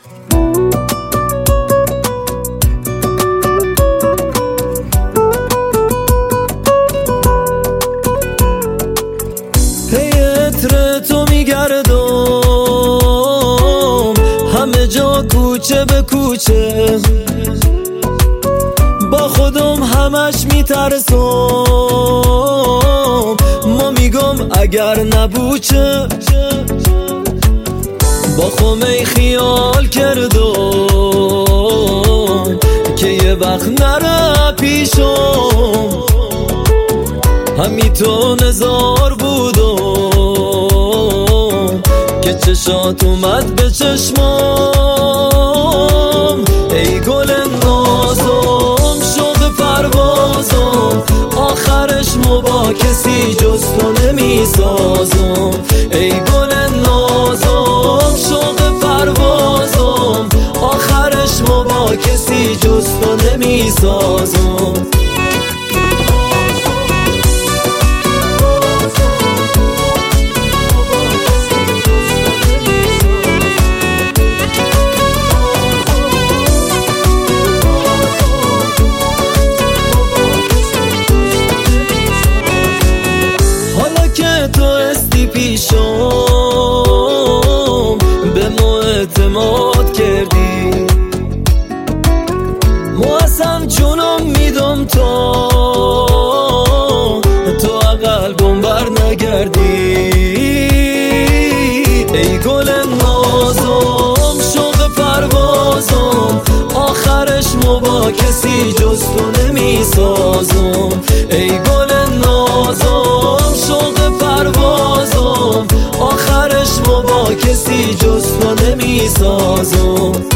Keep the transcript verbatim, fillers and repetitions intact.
عطر تو میگردم همه جا کوچه به کوچه، با خودم همش میترسم، ما میگم اگر نبوچه، با خمه خیال کردم که یه وقت نره پیشم، همی تو نزار بودم که چشات اومد به چشمام. ای گل نازم شوق پروازم، آخرش مو با کسی جز تو نمیسازم. ای گل نازم شوق پروازم، آخرش مو با کسی جز تو نمیسازم. تو استی پیشم به ما اعتماد کردی، ما اصلا چونم میدم تو تو قلبم بر نگردی. ای گل نازم شوق پروازم، آخرش مو با کسی جز تو نمیسازم. ای گل نازم شوق پروازم، آخرش مو با کسی جز تو نمیسازم.